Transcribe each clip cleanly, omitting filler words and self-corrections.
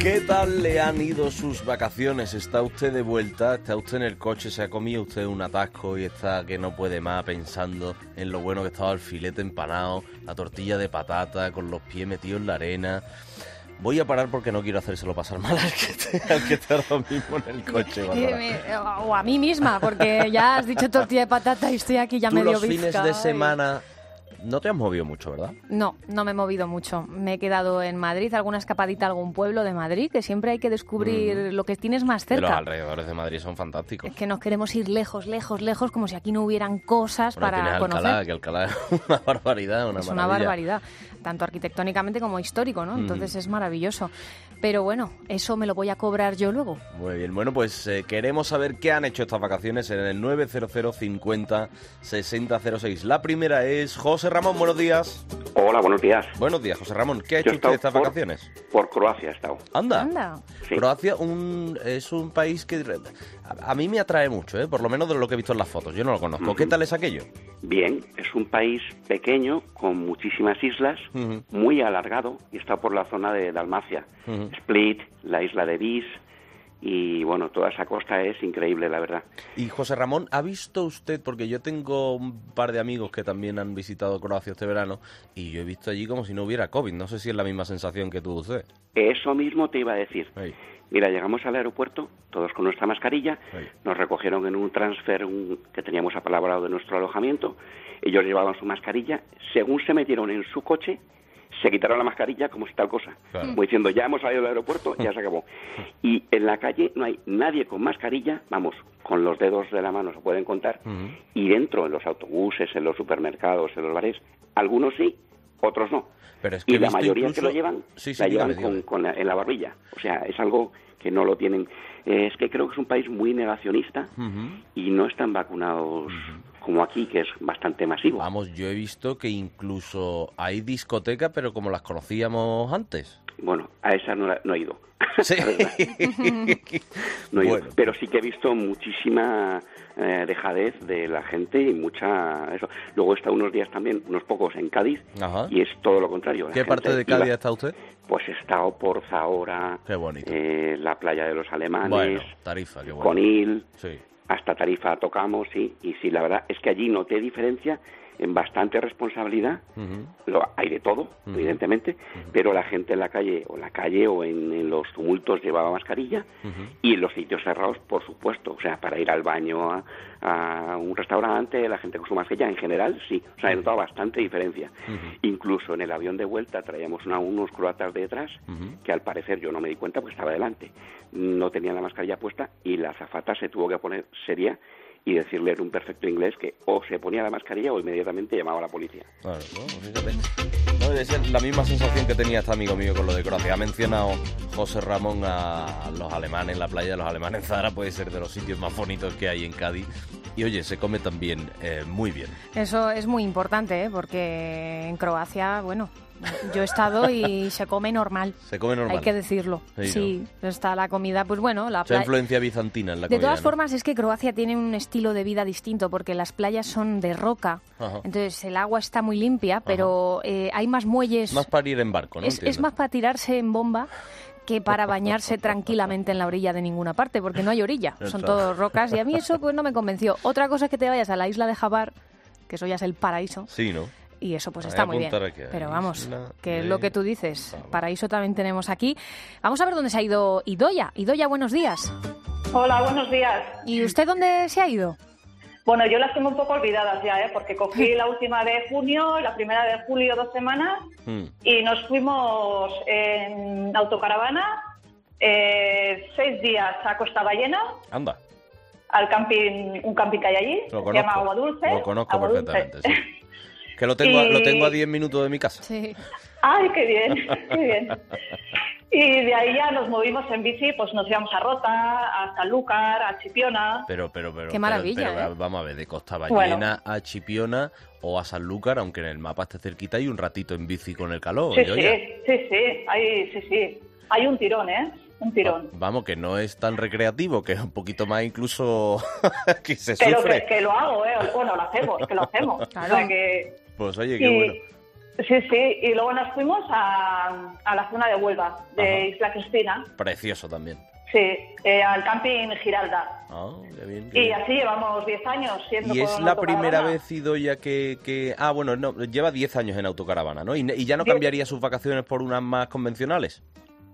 ¿Qué tal le han ido sus vacaciones? ¿Está usted de vuelta? ¿Está usted en el coche? ¿Se ha comido usted un atasco y está que no puede más pensando en lo bueno que estaba el filete empanado, la tortilla de patata con los pies metidos en la arena? Voy a parar porque no quiero hacérselo pasar mal al que esté ahora mismo en el coche, Bárbara. O a mí misma, porque ya has dicho tortilla de patata y estoy aquí ya Tú medio los bizca. fines de semana no te has movido mucho, ¿verdad? No me he movido mucho. Me he quedado en Madrid, alguna escapadita a algún pueblo de Madrid, que siempre hay que descubrir lo que tienes más cerca. Los alrededores de Madrid son fantásticos. Es que nos queremos ir lejos, como si aquí no hubieran cosas Bueno, para conocer. Alcalá, que Alcalá es una barbaridad, Es una barbaridad, tanto arquitectónicamente como histórico, ¿no? Entonces es maravilloso. Pero bueno, eso me lo voy a cobrar yo luego. Muy bien, bueno, pues queremos saber qué han hecho estas vacaciones en el 900 50 60 06. La primera es José Ramón, buenos días. Hola, buenos días. Buenos días, José Ramón. ¿Qué ha Yo hecho he estado usted estas vacaciones? Por Croacia he estado. Anda. Sí. Croacia es un país que a mí me atrae mucho, por lo menos de lo que he visto en las fotos. Yo no lo conozco. ¿Qué tal es aquello? Bien, es un país pequeño con muchísimas islas, muy alargado, y está por la zona de Dalmacia. Split, la isla de Vis, y bueno, toda esa costa es increíble, la verdad. Y José Ramón, ¿ha visto usted, porque yo tengo un par de amigos que también han visitado Croacia este verano, y yo he visto allí como si no hubiera COVID? No sé si es la misma sensación que tuvo usted. Eso mismo te iba a decir. Ahí. Mira, llegamos al aeropuerto, todos con nuestra mascarilla, nos recogieron en un transfer que teníamos apalabrado de nuestro alojamiento, ellos llevaban su mascarilla, según se metieron en su coche, se quitaron la mascarilla como si tal cosa, como diciendo, ya hemos salido del aeropuerto, ya se acabó. Y en la calle no hay nadie con mascarilla, vamos, con los dedos de la mano se pueden contar, y dentro, en los autobuses, en los supermercados, en los bares, algunos sí, otros no. Pero es que y la mayoría que lo llevan, la llevan dígame. en la barbilla. O sea, es algo que no lo tienen. Es que creo que es un país muy negacionista y no están vacunados como aquí, que es bastante masivo. Vamos, yo he visto que incluso hay discotecas, pero como las conocíamos antes. Bueno, a esa no he ido. Sí. No he ido. Bueno. Pero sí que he visto muchísima dejadez de la gente y mucha... eso. Luego he estado unos días también, unos pocos, en Cádiz. Ajá. Y es todo lo contrario. ¿Qué parte de Cádiz está usted? Pues he estado por Zahora, Qué bonito. la playa de los Alemanes, Bueno, Tarifa, qué bueno. Conil, Sí. hasta Tarifa tocamos, sí, y sí, la verdad es que allí noté diferencia en bastante responsabilidad. Hay de todo, evidentemente, pero la gente en la calle o en los tumultos llevaba mascarilla, y en los sitios cerrados, por supuesto, o sea, para ir al baño, a un restaurante, la gente con su mascarilla, en general, sí, o sea, he notado bastante diferencia. Incluso en el avión de vuelta traíamos unos croatas detrás, que al parecer yo no me di cuenta porque estaba delante, no tenían la mascarilla puesta, y la azafata se tuvo que poner seria y decirle en un perfecto inglés que o se ponía la mascarilla o inmediatamente llamaba a la policía. Claro, fíjate. No, es la misma sensación que tenía este amigo mío con lo de Croacia. Ha mencionado José Ramón a los alemanes, la playa de los alemanes en Zara puede ser de los sitios más bonitos que hay en Cádiz. Y oye, se come también muy bien. Eso es muy importante, porque en Croacia, bueno, yo he estado y se come normal. Se come normal. Hay que decirlo. Sí, ¿no? Está la comida, pues bueno, la playa. Mucha influencia bizantina en la comida. De todas ¿no? formas, es que Croacia tiene un estilo de vida distinto, porque las playas son de roca. Ajá. Entonces el agua está muy limpia, pero hay más muelles. Más para ir en barco, ¿no? Es más para tirarse en bomba que para bañarse tranquilamente en la orilla de ninguna parte, porque no hay orilla, son todos rocas, y a mí eso pues no me convenció. Otra cosa es que te vayas a la isla de Hvar, que eso ya es el paraíso. Sí, ¿no? Y eso pues está muy bien. Pero vamos, que es lo que tú dices. Paraíso también tenemos aquí. Vamos a ver dónde se ha ido Idoia. Idoia, buenos días. Hola, buenos días. ¿Y usted dónde se ha ido? Bueno, yo las tengo un poco olvidadas ya, porque cogí la última de junio, la primera de julio, 2 semanas, y nos fuimos en autocaravana 6 días a Costa Ballena. Anda. Al camping, un camping que hay allí, se llama Agua Dulce. Lo conozco perfectamente, sí. Que lo tengo a 10 minutos de mi casa. Sí. ¡Ay, qué bien! ¡Qué bien! Y de ahí ya nos movimos en bici, pues nos íbamos a Rota, a Sanlúcar, a Chipiona. Pero qué maravilla, pero vamos a ver, de Costa Ballena a Chipiona o a Sanlúcar, aunque en el mapa esté cerquita, y un ratito en bici con el calor. Sí. Hay un tirón, un tirón. Vamos, que no es tan recreativo, que es un poquito más incluso que se pero sufre. Que lo hago, bueno, lo hacemos. Claro. O sea que... Pues oye, qué bueno. Sí, y luego nos fuimos a la zona de Huelva, de Isla Cristina. Precioso también. Sí, al camping Giralda. Qué bien, y así llevamos 10 años siendo. ¿Y es la primera vez, Idoia, que... bueno, no, lleva 10 años en autocaravana, ¿no? ¿Y ya no cambiaría sus vacaciones por unas más convencionales?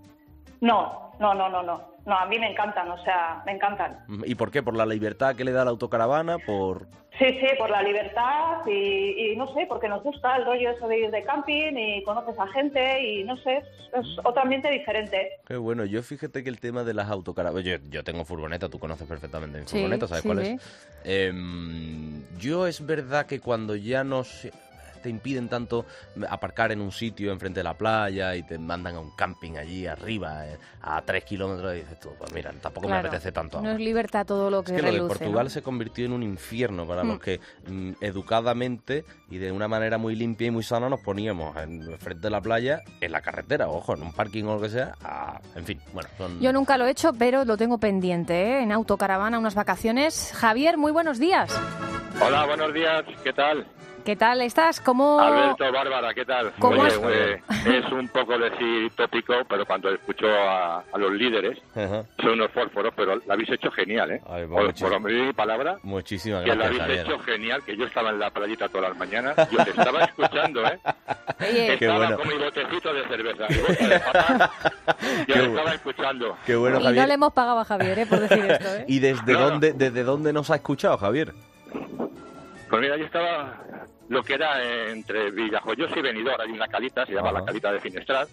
No, a mí me encantan, me encantan. ¿Y por qué? ¿Por la libertad que le da la autocaravana? Sí, por la libertad y no sé, porque nos gusta el rollo eso de ir de camping y conoces a gente y no sé, es otro ambiente diferente. Qué bueno, yo fíjate que el tema de las autocaravanas... Yo tengo furgoneta, tú conoces perfectamente mi furgoneta, ¿sabes cuál es? Yo es verdad que cuando ya no sé... te impiden tanto aparcar en un sitio enfrente de la playa y te mandan a un camping allí arriba a 3 kilómetros y dices tú, pues mira, tampoco me apetece tanto ahora. No es libertad todo lo que reluce, lo de Portugal, ¿no? Se convirtió en un infierno para los que educadamente y de una manera muy limpia y muy sana nos poníamos enfrente de la playa, en la carretera, ojo, en un parking o lo que sea, en fin, bueno. Yo nunca lo he hecho, pero lo tengo pendiente, en autocaravana, unas vacaciones. Javier, muy buenos días. Hola, buenos días, ¿qué tal? ¿Qué tal estás? ¿Cómo... Alberto, Bárbara, ¿qué tal? Oye, es un poco decir tópico, pero cuando escucho a los líderes, son unos fósforos, pero lo habéis hecho genial, ¿eh? Ay, por mi palabra, muchísimas gracias, gracias, que lo habéis Javier. hecho genial, que yo estaba en la playita todas las mañanas, yo te estaba escuchando, ¿eh? Oye, estaba con mi botecito de cerveza, mi bota de papas, yo lo estaba escuchando. Qué bueno, y Javier. no le hemos pagado a Javier, por decir esto, ¿eh? ¿Y desde dónde nos ha escuchado, Javier? Pues mira, yo estaba... lo que era entre Villajoyosa y Benidorm, hay una calita, se llama la calita de Finestrat,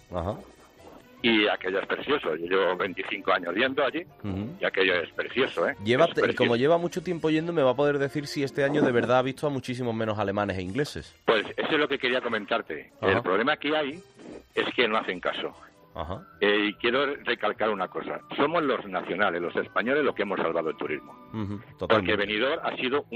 y aquello es precioso. Yo llevo 25 años yendo allí, y aquello es precioso, ¿eh? Y como lleva mucho tiempo yendo, me va a poder decir si este año de verdad ha visto a muchísimos menos alemanes e ingleses. Pues eso es lo que quería comentarte. El problema que hay es que no hacen caso. Y quiero recalcar una cosa. Somos los nacionales, los españoles, los que hemos salvado el turismo. Porque Benidorm ha sido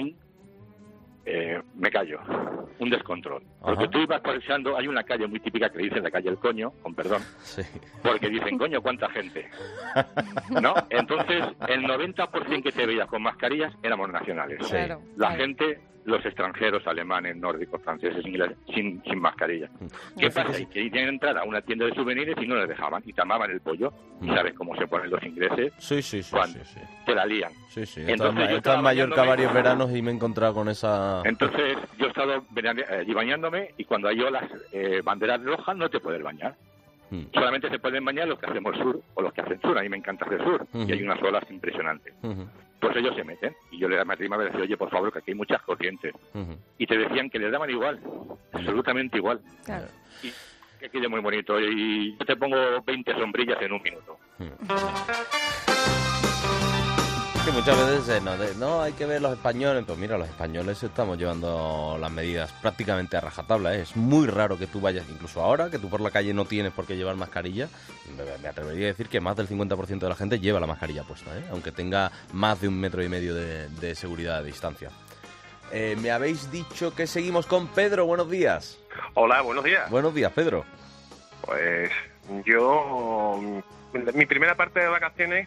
me callo, un descontrol. Porque tú ibas pasando, hay una calle muy típica que le dicen la calle El Coño, con perdón, porque dicen, coño, ¿cuánta gente? ¿No? Entonces, el 90% que te veías con mascarillas éramos nacionales. Claro, la gente, los extranjeros, alemanes, nórdicos, franceses, ingleses, sin mascarilla. ¿Qué pasa? Y que iban a entrar a una tienda de souvenirs y no les dejaban, y te amaban el pollo. ¿Y sabes cómo se ponen los ingleses? Sí. Te la lían. Sí. Entonces, he estado en Mallorca varios veranos y me he encontrado con esa... Entonces, yo he estado allí bañándome y cuando hay olas, banderas rojas, no te puedes bañar. Solamente se pueden bañar los que hacemos sur o los que hacen sur. A mí me encanta hacer sur y hay unas olas impresionantes. Pues ellos se meten y yo le daba a mi prima y le decía, oye, por favor, que aquí hay muchas corrientes. Y te decían que les daban igual, absolutamente igual. Claro. Y que quede muy bonito. Y yo te pongo 20 sombrillas en un minuto. Que muchas veces no hay que ver los españoles. Pues mira, los españoles estamos llevando las medidas prácticamente a rajatabla, ¿eh? Es muy raro que tú vayas, incluso ahora, que tú por la calle no tienes por qué llevar mascarilla. Me atrevería a decir que más del 50% de la gente lleva la mascarilla puesta, ¿eh? Aunque tenga más de 1,5 metros de seguridad de distancia. Me habéis dicho que seguimos con Pedro. Buenos días. Hola, buenos días. Buenos días, Pedro. Pues yo, mi primera parte de vacaciones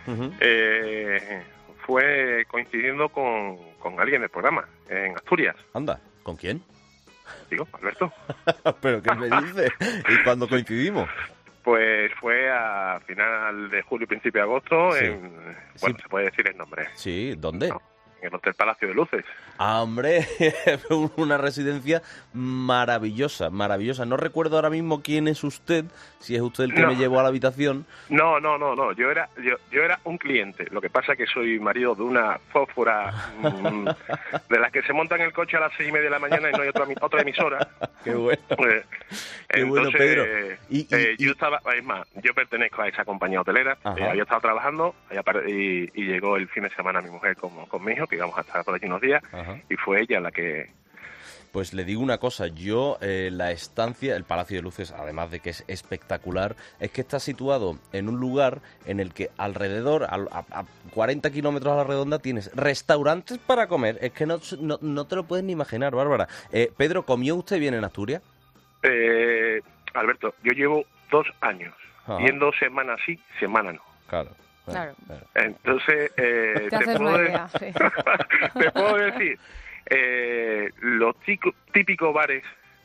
fue coincidiendo con alguien del programa, en Asturias. Anda, ¿con quién? Digo, Alberto. ¿Pero qué me dices? ¿Y cuándo coincidimos? Pues fue a final de julio, principio de agosto, Sí. Bueno, se puede decir el nombre. Sí, ¿dónde? No, en el Hotel Palacio de Luces. Ah, hombre, una residencia maravillosa. No recuerdo ahora mismo quién es usted, si es usted el que me llevó a la habitación. No. Yo era un cliente. Lo que pasa es que soy marido de una fósfora de las que se montan en el coche a las 6:30 de la mañana y no hay otra emisora. Qué bueno. Qué bueno, Pedro. Yo estaba, es más, yo pertenezco a esa compañía hotelera. Había estado trabajando y llegó el fin de semana mi mujer con mi hijo, que íbamos a estar por allí unos días. Y fue ella la que... Pues le digo una cosa, yo la estancia, el Palacio de Luces, además de que es espectacular, es que está situado en un lugar en el que alrededor, a 40 kilómetros a la redonda, tienes restaurantes para comer. Es que no te lo puedes ni imaginar, Bárbara. Pedro, ¿comió usted bien en Asturias? Alberto, yo llevo 2 años, yendo semana sí, semana no. Claro. Entonces, te puedo decir, los típicos bares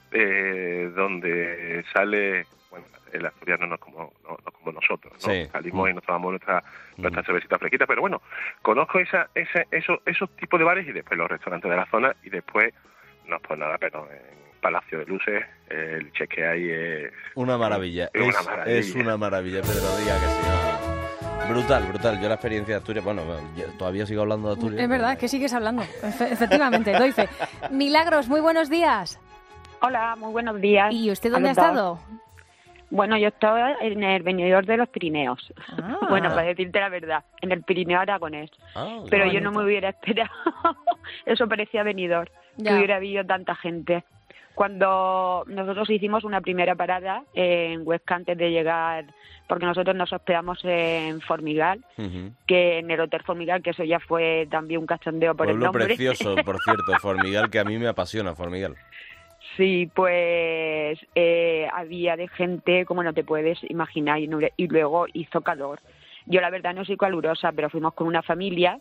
donde sale, bueno, el asturiano no es como nosotros, ¿no? Sí. Salimos y nos tomamos nuestra cervecita fresquita, pero bueno, conozco esos tipos de bares y después los restaurantes de la zona y después, no es por nada, pero en Palacio de Luces, el Che que hay es... Una maravilla. Es una maravilla, Pedro, diga que sí. Brutal. Yo la experiencia de Asturias, bueno, todavía sigo hablando de Asturias. Es verdad, que sigues hablando. Efectivamente, doy fe. Milagros, muy buenos días. Hola, muy buenos días. ¿Y usted dónde ha estado? Bueno, yo estaba en el venidor de los Pirineos. Bueno, para decirte la verdad, en el Pirineo aragonés. Pero yo no me hubiera esperado. Eso parecía venidor, que hubiera habido tanta gente. Cuando nosotros hicimos una primera parada en Huesca antes de llegar, porque nosotros nos hospedamos en Formigal, que en el Hotel Formigal, que eso ya fue también un cachondeo por el nombre. Pueblo precioso, por cierto, Formigal, que a mí me apasiona, Formigal. Sí, pues había de gente como no te puedes imaginar y luego hizo calor. Yo la verdad no soy calurosa, pero fuimos con una familia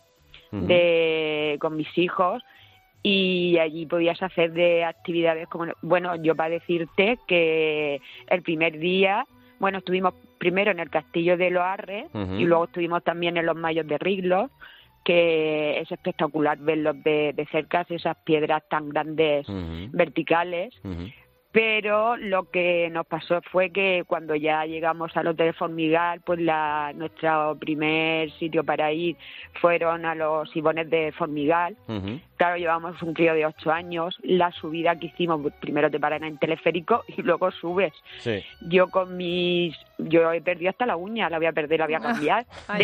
con mis hijos y allí podías hacer de actividades como... Bueno, yo para decirte que el primer día, bueno, estuvimos primero en el Castillo de Loarre y luego estuvimos también en los Mayos de Riglos, que es espectacular verlos de cerca, esas piedras tan grandes verticales. Pero lo que nos pasó fue que cuando ya llegamos al Hotel Formigal, pues nuestro primer sitio para ir fueron a los Sibones de Formigal. Claro, llevamos un crío de 8 años. La subida que hicimos, primero te paran en teleférico y luego subes. Sí. Yo he perdido hasta la uña, la voy a perder, la voy a cambiar. De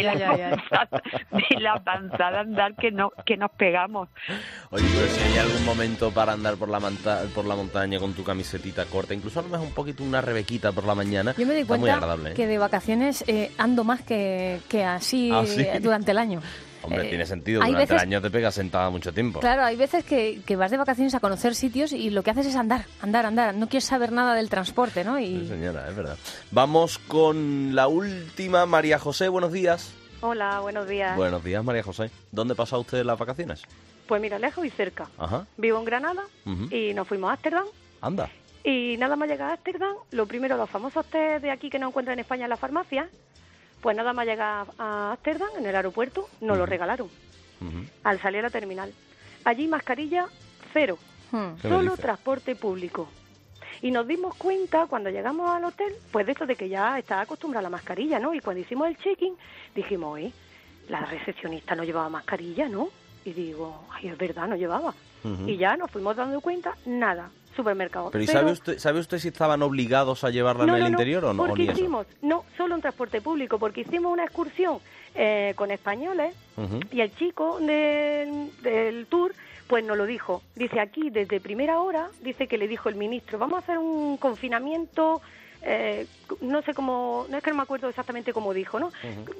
la panzada andar que nos pegamos. Oye, pero si hay algún momento para andar por la montaña con tu camisetita corta, incluso a lo mejor un poquito una rebequita por la mañana, yo me di cuenta muy agradable, que de vacaciones ando más que así durante el año. Hombre, tiene sentido, durante el año te pegas sentada mucho tiempo. Claro, hay veces que vas de vacaciones a conocer sitios y lo que haces es andar, no quieres saber nada del transporte, ¿no? Sí, señora, es verdad. Vamos con la última, María José, buenos días. Hola, buenos días. Buenos días, María José. ¿Dónde pasa usted las vacaciones? Pues mira, lejos y cerca. Ajá. Vivo en Granada y nos fuimos a Ámsterdam. Anda. Y nada más llegar a Ámsterdam, lo primero, los famosos test de aquí que no encuentran en España en las farmacias, pues nada más llegar a Ámsterdam, en el aeropuerto, nos lo regalaron. Al salir a la terminal. Allí mascarilla cero, solo transporte público. Y nos dimos cuenta cuando llegamos al hotel, pues de esto de que ya estaba acostumbrada a la mascarilla, ¿no? Y cuando hicimos el check-in, dijimos, la recepcionista no llevaba mascarilla, ¿no? Y digo, es verdad, no llevaba. Y ya nos fuimos dando cuenta, nada, supermercado. Pero ¿y sabe usted si estaban obligados a llevarla en el interior o no? Porque hicimos, solo en transporte público, porque hicimos una excursión con españoles y el chico del tour pues nos lo dijo. Dice, aquí desde primera hora, dice que le dijo el ministro, vamos a hacer un confinamiento, no sé cómo, no es que no me acuerdo exactamente cómo dijo, ¿no?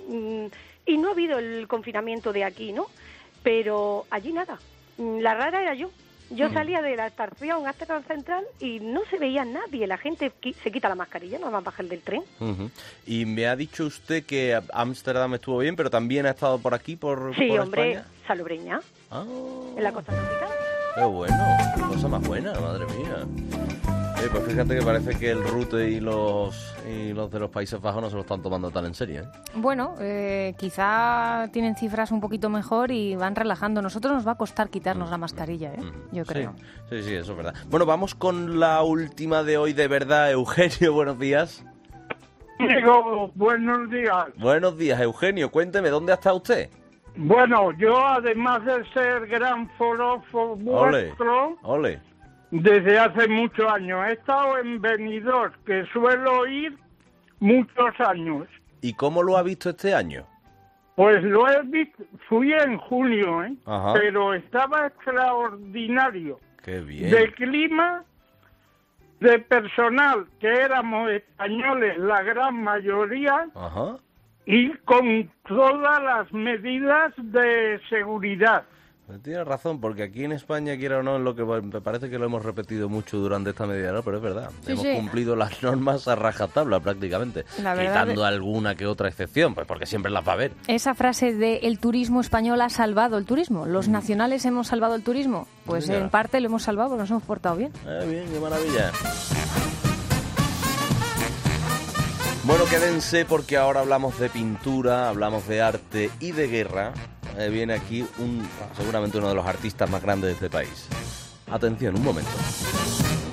Y no ha habido el confinamiento de aquí, ¿no? Pero allí nada. La rara era yo. Yo salía de la estación Ámsterdam Central y no se veía nadie. La gente se quita la mascarilla, no va a bajar del tren. Y me ha dicho usted que Ámsterdam estuvo bien, pero también ha estado por aquí, por hombre, España. Salobreña, en la costa tropical. Qué bueno, qué cosa más buena, madre mía. Pues fíjate que parece que el Rute y los de los Países Bajos no se lo están tomando tan en serio, ¿eh? Bueno, quizá tienen cifras un poquito mejor y van relajando. Nosotros nos va a costar quitarnos la mascarilla, yo creo. Sí, eso es verdad. Bueno, vamos con la última de hoy, de verdad. Eugenio, buenos días. Digo, buenos días. Buenos días, Eugenio. Cuénteme, ¿dónde está usted? Bueno, yo además de ser gran forofo vuestro... Ole. Desde hace muchos años. He estado en Benidorm, que suelo ir muchos años. ¿Y cómo lo ha visto este año? Pues lo he visto, fui en junio, Ajá. Pero estaba extraordinario. ¡Qué bien! De clima, de personal, que éramos españoles la gran mayoría, Ajá. y con todas las medidas de seguridad. Tiene razón, porque aquí en España, quiera o no, lo que me parece que lo hemos repetido mucho durante esta media hora, pero es verdad. Sí, hemos cumplido las normas a rajatabla prácticamente, quitando alguna que otra excepción, pues porque siempre las va a haber. Esa frase de el turismo español ha salvado el turismo, los nacionales hemos salvado el turismo, pues en parte lo hemos salvado porque nos hemos portado bien. Bien, qué maravilla. Bueno, quédense porque ahora hablamos de pintura, hablamos de arte y de guerra. Viene aquí seguramente uno de los artistas más grandes de este país. Atención, un momento.